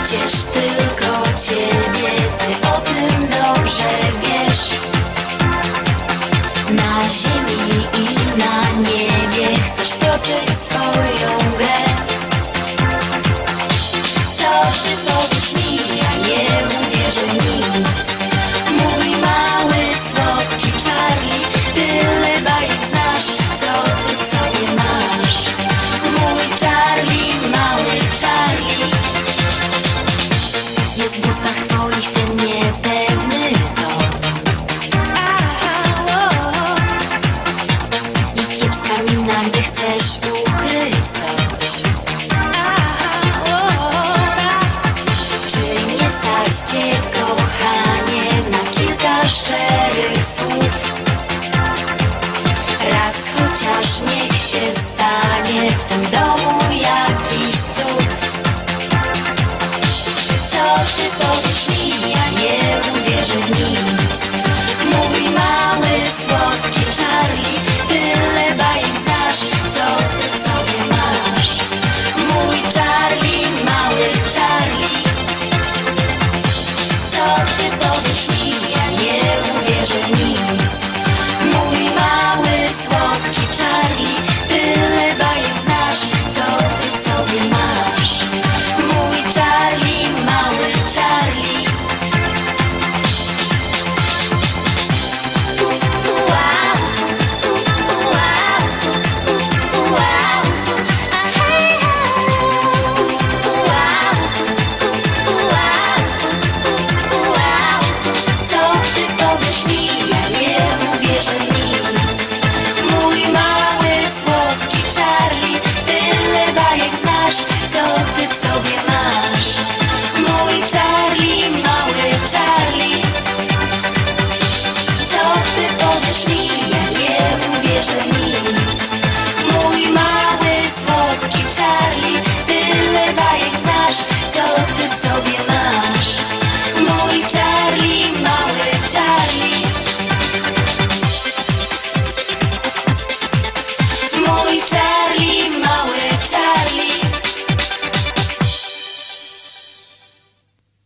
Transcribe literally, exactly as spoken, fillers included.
przecież tylko ciebie, ty o tym dobrze wiesz. Na ziemi i na niebie chcesz toczyć swoją grę. Co ty powiesz mi, ja nie uwierzę w nic. Mój mały, słodki Charlie, tyle bajek znasz, co ty w sobie masz. Mój Charlie, mały Charlie. Jest w ustach twoich ten niepewny ton i kiepska mina, gdy chcesz ukryć coś. Czy nie stać cię, kochanie, na kilka szczerych słów? Raz chociaż niech się